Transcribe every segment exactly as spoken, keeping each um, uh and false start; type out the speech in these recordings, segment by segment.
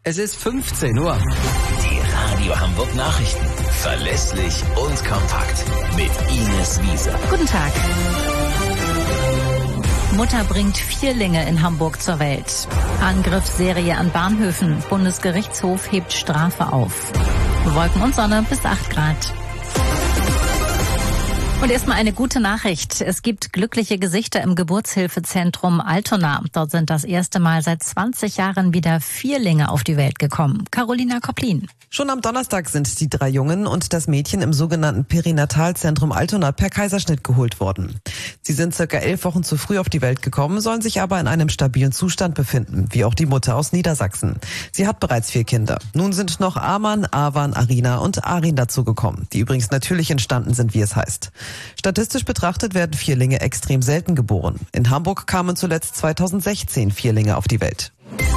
Es ist fünfzehn Uhr. Die Radio Hamburg Nachrichten. Verlässlich und kompakt. Mit Ines Wiese. Guten Tag. Mutter bringt Vierlinge in Hamburg zur Welt. Angriffsserie an Bahnhöfen. Bundesgerichtshof hebt Strafe auf. Wolken und Sonne bis acht Grad. Und erstmal eine gute Nachricht. Es gibt glückliche Gesichter im Geburtshilfezentrum Altona. Dort sind das erste Mal seit zwanzig Jahren wieder Vierlinge auf die Welt gekommen. Carolina Koplin. Schon am Donnerstag sind die drei Jungen und das Mädchen im sogenannten Perinatalzentrum Altona per Kaiserschnitt geholt worden. Sie sind circa elf Wochen zu früh auf die Welt gekommen, sollen sich aber in einem stabilen Zustand befinden, wie auch die Mutter aus Niedersachsen. Sie hat bereits vier Kinder. Nun sind noch Aman, Avan, Arina und Arin dazugekommen, die übrigens natürlich entstanden sind, wie es heißt. Statistisch betrachtet werden Vierlinge extrem selten geboren. In Hamburg kamen zuletzt zweitausendsechzehn Vierlinge auf die Welt.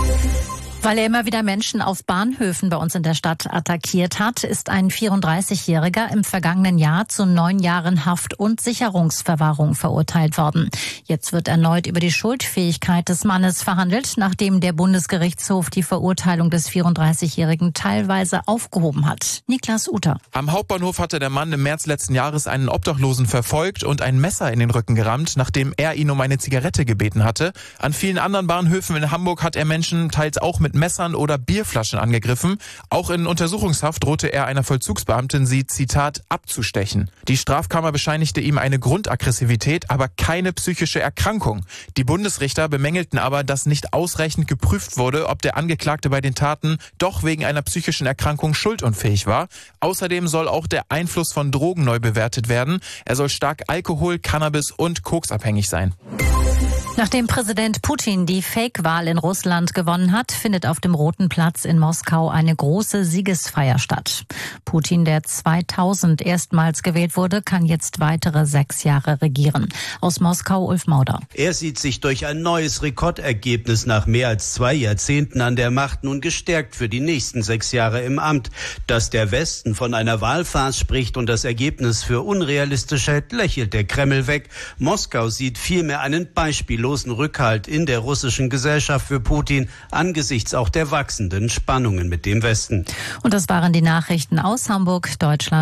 Weil er immer wieder Menschen auf Bahnhöfen bei uns in der Stadt attackiert hat, ist ein vierunddreißigjähriger im vergangenen Jahr zu neun Jahren Haft und Sicherungsverwahrung verurteilt worden. Jetzt wird erneut über die Schuldfähigkeit des Mannes verhandelt, nachdem der Bundesgerichtshof die Verurteilung des vierunddreißigjährigen teilweise aufgehoben hat. Niklas Uter. Am Hauptbahnhof hatte der Mann im März letzten Jahres einen Obdachlosen verfolgt und ein Messer in den Rücken gerammt, nachdem er ihn um eine Zigarette gebeten hatte. An vielen anderen Bahnhöfen in Hamburg hat er Menschen teils auch mit mit Messern oder Bierflaschen angegriffen. Auch in Untersuchungshaft drohte er einer Vollzugsbeamtin, sie, Zitat, abzustechen. Die Strafkammer bescheinigte ihm eine Grundaggressivität, aber keine psychische Erkrankung. Die Bundesrichter bemängelten aber, dass nicht ausreichend geprüft wurde, ob der Angeklagte bei den Taten doch wegen einer psychischen Erkrankung schuldunfähig war. Außerdem soll auch der Einfluss von Drogen neu bewertet werden. Er soll stark Alkohol, Cannabis und Koksabhängig sein. Nachdem Präsident Putin die Fake-Wahl in Russland gewonnen hat, findet auf dem Roten Platz in Moskau eine große Siegesfeier statt. Putin, der zweitausend erstmals gewählt wurde, kann jetzt weitere sechs Jahre regieren. Aus Moskau Ulf Mauder. Er sieht sich durch ein neues Rekordergebnis nach mehr als zwei Jahrzehnten an der Macht nun gestärkt für die nächsten sechs Jahre im Amt. Dass der Westen von einer Wahlfarce spricht und das Ergebnis für unrealistisch hält, lächelt der Kreml weg. Moskau sieht vielmehr einen beispiellosen Rückhalt in der russischen Gesellschaft für Putin angesichts auch der wachsenden Spannungen mit dem Westen. Und das waren die Nachrichten aus Hamburg, Deutschland.